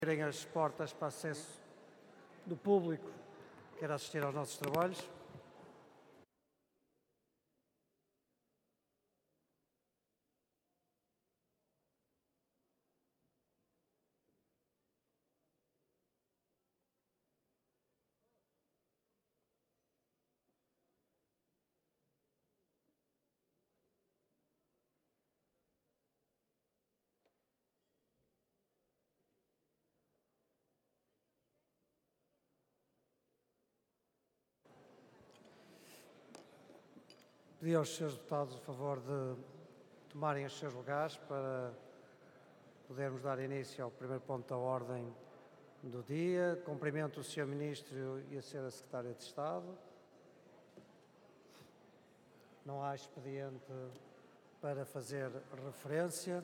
Abrirem as portas para acesso do público que quer assistir aos nossos trabalhos. Pedi aos senhores deputados o favor de tomarem os seus lugares para podermos dar início ao primeiro ponto da ordem do dia. Cumprimento o Sr. Ministro e a Sra. Secretária de Estado. Não há expediente para fazer referência.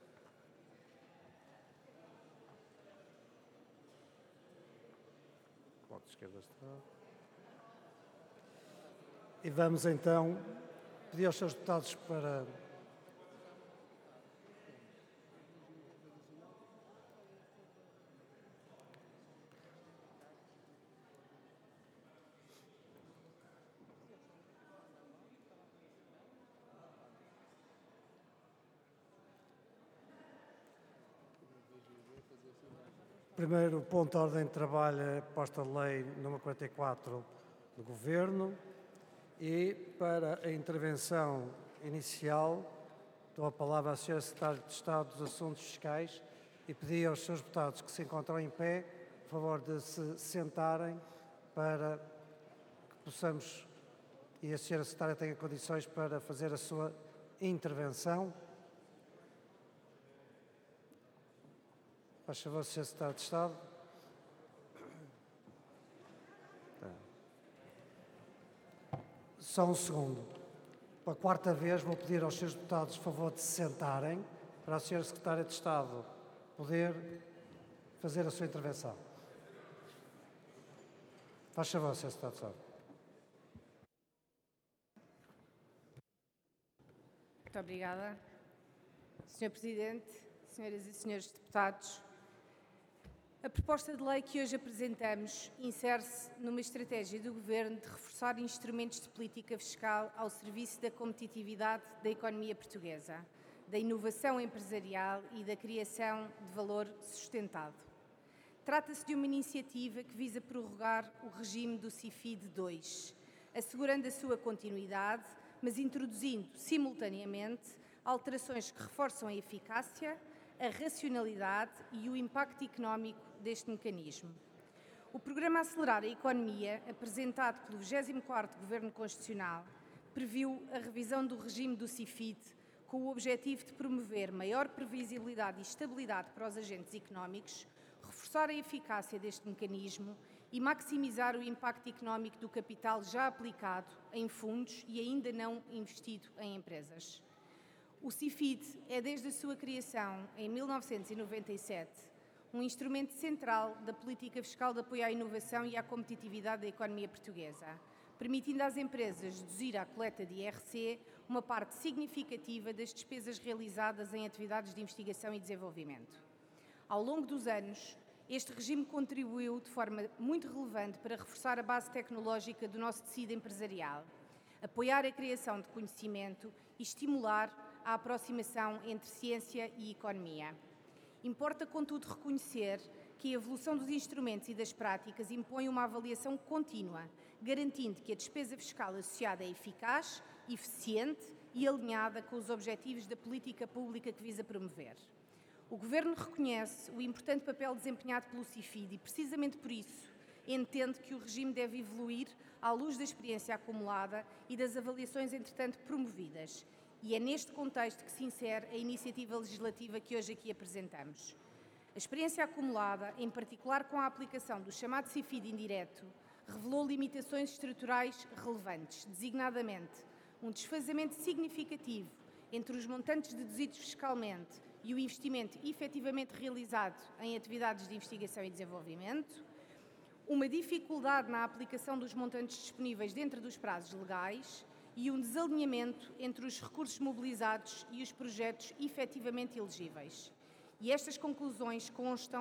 Pode esquerda está. E vamos então pedir aos seus deputados para o primeiro ponto da ordem de trabalho é a proposta de lei número 44 do Governo. E para a intervenção inicial, dou a palavra à Sra. Secretária de Estado dos Assuntos Fiscais e pedi aos seus deputados que se encontram em pé, por favor, de se sentarem para que possamos, e a Sra. Secretária tenha condições para fazer a sua intervenção. Faz favor, Sra. Secretária de Estado. Só um segundo. Pela quarta vez vou pedir aos seus deputados o favor de se sentarem para a Sra. Secretária de Estado poder fazer a sua intervenção. Faz favor, Sra. Secretária de Estado. Muito obrigada. Sr. Presidente, senhoras e senhores deputados, a proposta de lei que hoje apresentamos insere-se numa estratégia do Governo de reforçar instrumentos de política fiscal ao serviço da competitividade da economia portuguesa, da inovação empresarial e da criação de valor sustentado. Trata-se de uma iniciativa que visa prorrogar o regime do CIFID II, assegurando a sua continuidade, mas introduzindo, simultaneamente, alterações que reforçam a eficácia, a racionalidade e o impacto económico deste mecanismo. O Programa Acelerar a Economia, apresentado pelo 24º Governo Constitucional, previu a revisão do regime do CIFID com o objetivo de promover maior previsibilidade e estabilidade para os agentes económicos, reforçar a eficácia deste mecanismo e maximizar o impacto económico do capital já aplicado em fundos e ainda não investido em empresas. O CIFID é, desde a sua criação em 1997, um instrumento central da política fiscal de apoio à inovação e à competitividade da economia portuguesa, permitindo às empresas deduzir à coleta de IRC uma parte significativa das despesas realizadas em atividades de investigação e desenvolvimento. Ao longo dos anos, este regime contribuiu de forma muito relevante para reforçar a base tecnológica do nosso tecido empresarial, apoiar a criação de conhecimento e estimular a aproximação entre ciência e economia. Importa, contudo, reconhecer que a evolução dos instrumentos e das práticas impõe uma avaliação contínua, garantindo que a despesa fiscal associada é eficaz, eficiente e alinhada com os objetivos da política pública que visa promover. O Governo reconhece o importante papel desempenhado pelo CIFID e, precisamente por isso, entende que o regime deve evoluir à luz da experiência acumulada e das avaliações, entretanto, promovidas. E é neste contexto que se insere a iniciativa legislativa que hoje aqui apresentamos. A experiência acumulada, em particular com a aplicação do chamado CIFID indireto, revelou limitações estruturais relevantes, designadamente um desfazamento significativo entre os montantes deduzidos fiscalmente e o investimento efetivamente realizado em atividades de investigação e desenvolvimento, uma dificuldade na aplicação dos montantes disponíveis dentro dos prazos legais e um desalinhamento entre os recursos mobilizados e os projetos efetivamente elegíveis. E estas conclusões constam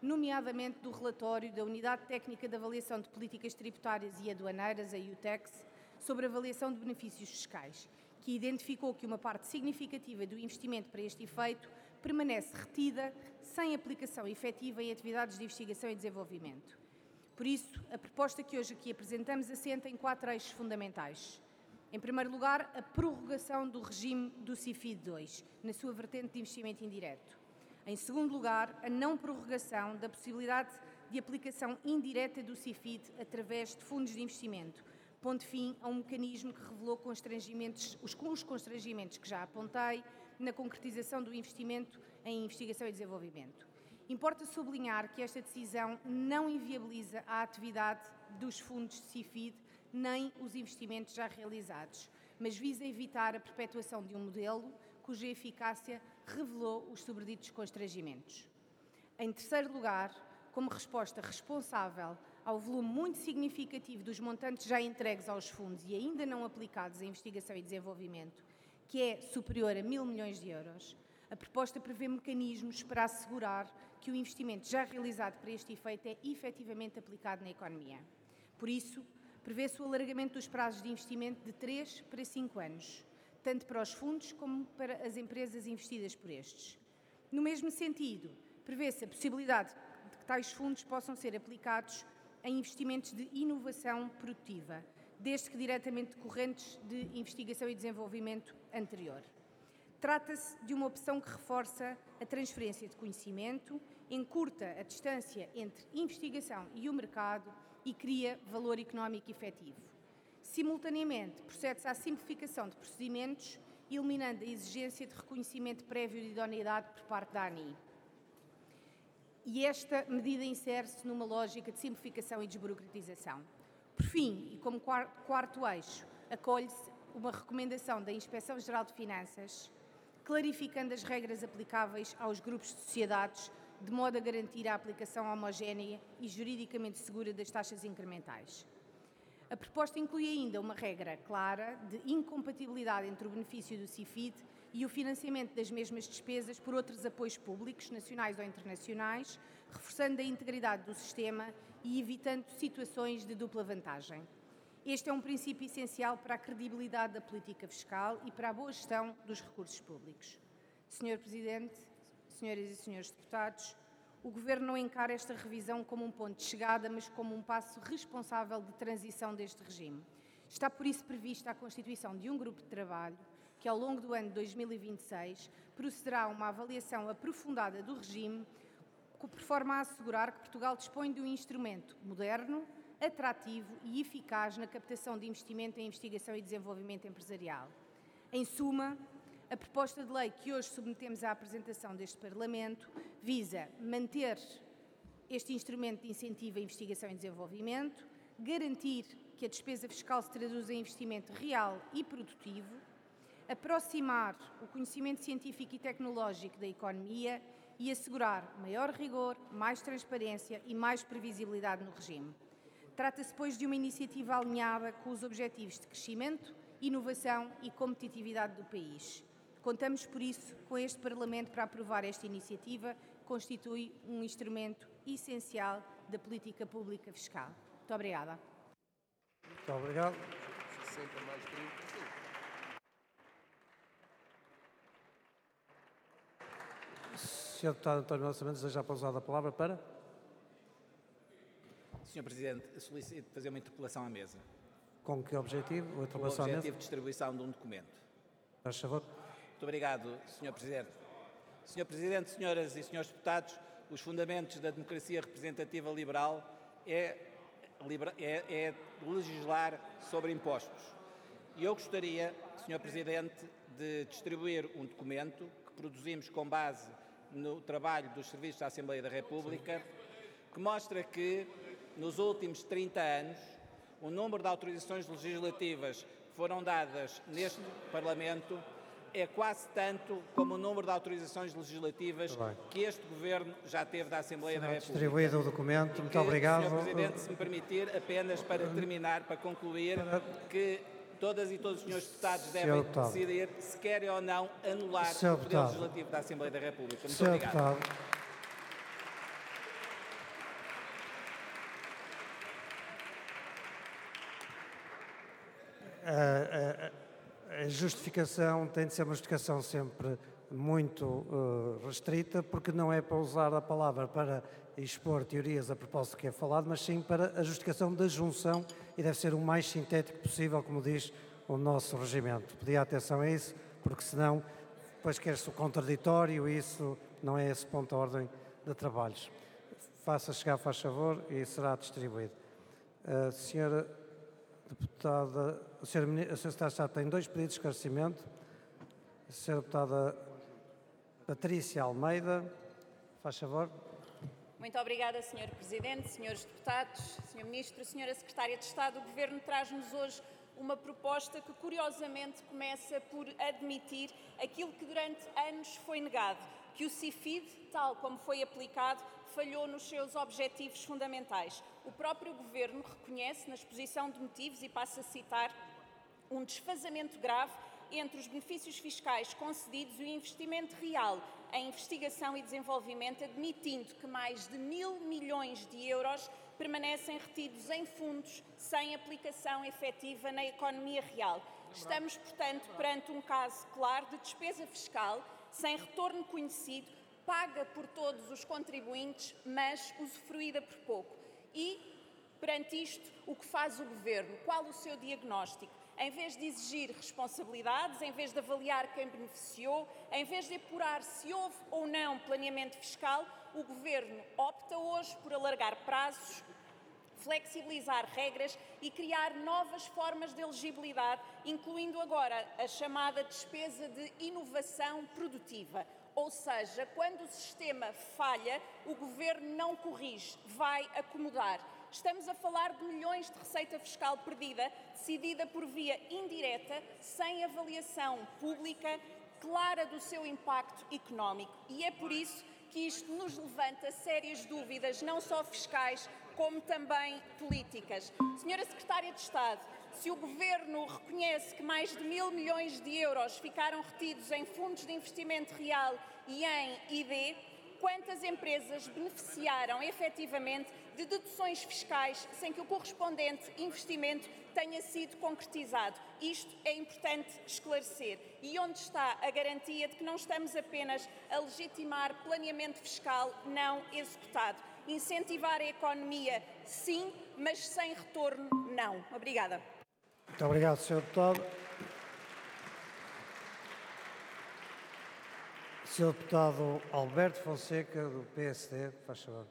nomeadamente do relatório da Unidade Técnica de Avaliação de Políticas Tributárias e Aduaneiras, a UTEX, sobre avaliação de benefícios fiscais, que identificou que uma parte significativa do investimento para este efeito permanece retida sem aplicação efetiva em atividades de investigação e desenvolvimento. Por isso, a proposta que hoje aqui apresentamos assenta em 4 eixos fundamentais. Em primeiro lugar, a prorrogação do regime do CIFID II, na sua vertente de investimento indireto. Em segundo lugar, a não prorrogação da possibilidade de aplicação indireta do CIFID através de fundos de investimento, pondo fim a um mecanismo que revelou os constrangimentos que já apontei na concretização do investimento em investigação e desenvolvimento. Importa sublinhar que esta decisão não inviabiliza a atividade dos fundos de CIFID nem os investimentos já realizados, mas visa evitar a perpetuação de um modelo cuja eficácia revelou os sobreditos constrangimentos. Em terceiro lugar, como resposta responsável ao volume muito significativo dos montantes já entregues aos fundos e ainda não aplicados em investigação e desenvolvimento, que é superior a 1.000 milhões de euros, a proposta prevê mecanismos para assegurar que o investimento já realizado para este efeito é efetivamente aplicado na economia. Por isso, prevê-se o alargamento dos prazos de investimento de 3 para 5 anos, tanto para os fundos como para as empresas investidas por estes. No mesmo sentido, prevê-se a possibilidade de que tais fundos possam ser aplicados em investimentos de inovação produtiva, desde que diretamente decorrentes de investigação e desenvolvimento anterior. Trata-se de uma opção que reforça a transferência de conhecimento, encurta a distância entre investigação e o mercado e cria valor económico efetivo. Simultaneamente, procede-se à simplificação de procedimentos, eliminando a exigência de reconhecimento prévio de idoneidade por parte da ANI. E esta medida insere-se numa lógica de simplificação e desburocratização. Por fim, e como quarto eixo, acolhe-se uma recomendação da Inspeção-Geral de Finanças, clarificando as regras aplicáveis aos grupos de sociedades, de modo a garantir a aplicação homogénea e juridicamente segura das taxas incrementais. A proposta inclui ainda uma regra clara de incompatibilidade entre o benefício do CIFID e o financiamento das mesmas despesas por outros apoios públicos, nacionais ou internacionais, reforçando a integridade do sistema e evitando situações de dupla vantagem. Este é um princípio essencial para a credibilidade da política fiscal e para a boa gestão dos recursos públicos. Sr. Presidente, senhoras e senhores deputados, o Governo não encara esta revisão como um ponto de chegada, mas como um passo responsável de transição deste regime. Está por isso prevista a constituição de um grupo de trabalho que, ao longo do ano de 2026, procederá a uma avaliação aprofundada do regime, por forma a assegurar que Portugal dispõe de um instrumento moderno, atrativo e eficaz na captação de investimento em investigação e desenvolvimento empresarial. Em suma, a proposta de lei que hoje submetemos à apresentação deste Parlamento visa manter este instrumento de incentivo à investigação e desenvolvimento, garantir que a despesa fiscal se traduza em investimento real e produtivo, aproximar o conhecimento científico e tecnológico da economia e assegurar maior rigor, mais transparência e mais previsibilidade no regime. Trata-se, pois, de uma iniciativa alinhada com os objetivos de crescimento, inovação e competitividade do país. Contamos, por isso, com este Parlamento para aprovar esta iniciativa, que constitui um instrumento essencial da política pública fiscal. Muito obrigada. Muito obrigado. Sr. Deputado António Melo, deseja pausar a palavra para? Sr. Presidente, solicito fazer uma interpelação à mesa. Com que objetivo? Com o objetivo de distribuição de um documento. Faz favor. Muito obrigado, Sr. Presidente. Sr. Presidente, senhoras e senhores deputados, os fundamentos da democracia representativa liberal é legislar sobre impostos. E eu gostaria, Sr. Presidente, de distribuir um documento que produzimos com base no trabalho dos Serviços da Assembleia da República, que mostra que, nos últimos 30 anos, o número de autorizações legislativas que foram dadas neste Parlamento é quase tanto como o número de autorizações legislativas que este Governo já teve da Assembleia da República. Distribuído o documento. Muito obrigado. Sr. Presidente, se me permitir, apenas para terminar, para concluir, que todas e todos os senhores deputados devem decidir se querem ou não anular o poder legislativo da Assembleia da República. Muito obrigado. a justificação tem de ser uma justificação sempre muito restrita, porque não é para usar a palavra para expor teorias a propósito do que é falado, mas sim para a justificação da junção, e deve ser o mais sintético possível, como diz o nosso regimento. Pedi atenção a isso, porque senão depois quer-se o contraditório e isso não é esse ponto da ordem de trabalhos. Faça chegar, faz favor, e será distribuído. A senhora deputada, a senhora secretária de Estado tem 2 pedidos de esclarecimento. A senhora deputada Patrícia Almeida, faz favor. Muito obrigada, Sr. Presidente, Srs. Deputados, Sr. Ministro, Sra. Secretária de Estado. O Governo traz-nos hoje uma proposta que, curiosamente, começa por admitir aquilo que durante anos foi negado, que o CIFID, tal como foi aplicado, falhou nos seus objetivos fundamentais. O próprio Governo reconhece, na exposição de motivos, e passo a citar, um desfazamento grave entre os benefícios fiscais concedidos e o investimento real em investigação e desenvolvimento, admitindo que mais de 1.000 milhões de euros permanecem retidos em fundos sem aplicação efetiva na economia real. Estamos, portanto, perante um caso claro de despesa fiscal sem retorno conhecido, paga por todos os contribuintes, mas usufruída por pouco. E, perante isto, o que faz o Governo? Qual o seu diagnóstico? Em vez de exigir responsabilidades, em vez de avaliar quem beneficiou, em vez de apurar se houve ou não planeamento fiscal, o Governo opta hoje por alargar prazos, flexibilizar regras e criar novas formas de elegibilidade, incluindo agora a chamada despesa de inovação produtiva. Ou seja, quando o sistema falha, o Governo não corrige, vai acomodar. Estamos a falar de milhões de receita fiscal perdida, decidida por via indireta, sem avaliação pública clara do seu impacto económico. E é por isso que isto nos levanta sérias dúvidas, não só fiscais, como também políticas. Senhora Secretária de Estado, se o Governo reconhece que mais de 1.000 milhões de euros ficaram retidos em fundos de investimento real e em ID, quantas empresas beneficiaram efetivamente de deduções fiscais sem que o correspondente investimento tenha sido concretizado? Isto é importante esclarecer. E onde está a garantia de que não estamos apenas a legitimar planeamento fiscal não executado? Incentivar a economia, sim, mas sem retorno, não. Obrigada. Muito obrigado, Sr. Deputado. Sr. Deputado Alberto Fonseca, do PSD, faz favor.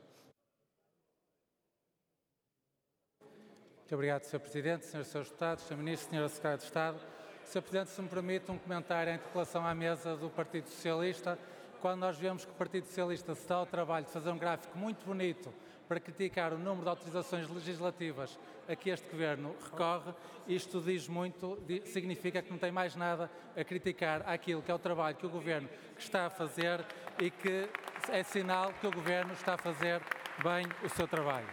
Muito obrigado, Sr. Presidente, Srs. Deputados, Sr. Ministro, Sra. Secretária de Estado. Sr. Presidente, se me permite um comentário em interpelação à mesa do Partido Socialista. Quando nós vemos que o Partido Socialista se dá ao trabalho de fazer um gráfico muito bonito para criticar o número de autorizações legislativas a que este Governo recorre, isto diz muito, significa que não tem mais nada a criticar aquilo que é o trabalho que o Governo está a fazer e que é sinal que o Governo está a fazer bem o seu trabalho.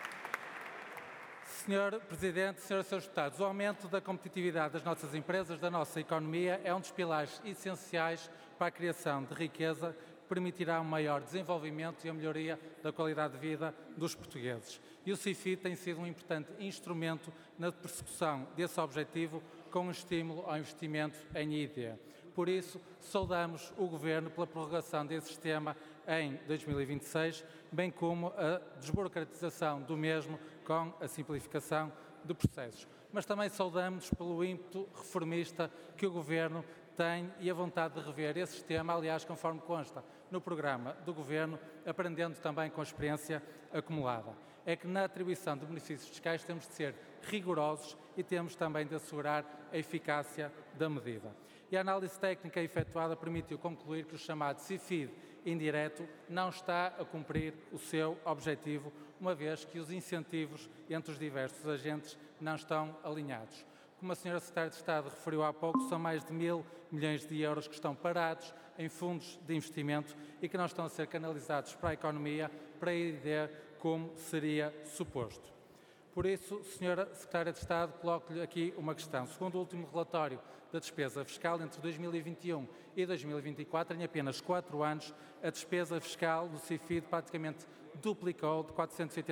Sr. Presidente, Srs. Deputados, o aumento da competitividade das nossas empresas, da nossa economia, é um dos pilares essenciais para a criação de riqueza que permitirá um maior desenvolvimento e a melhoria da qualidade de vida dos portugueses. E o CIFID tem sido um importante instrumento na persecução desse objetivo, com um estímulo ao investimento em ID. Por isso, saudamos o Governo pela prorrogação desse sistema em 2026, bem como a desburocratização do mesmo com a simplificação de processos. Mas também saudamos pelo ímpeto reformista que o Governo tem e a vontade de rever esse sistema, aliás, conforme consta no programa do Governo, aprendendo também com a experiência acumulada. É que na atribuição de benefícios fiscais temos de ser rigorosos e temos também de assegurar a eficácia da medida. E a análise técnica efetuada permitiu concluir que o chamado CIFID indireto não está a cumprir o seu objetivo, uma vez que os incentivos entre os diversos agentes não estão alinhados. Como a Sra. Secretária de Estado referiu há pouco, são mais de 1.000 milhões de euros que estão parados em fundos de investimento e que não estão a ser canalizados para a economia, para a ID, como seria suposto. Por isso, Sra. Secretária de Estado, coloco-lhe aqui uma questão. Segundo o último relatório da despesa fiscal, entre 2021 e 2024, em apenas 4 anos, a despesa fiscal do CIFID praticamente duplicou de 480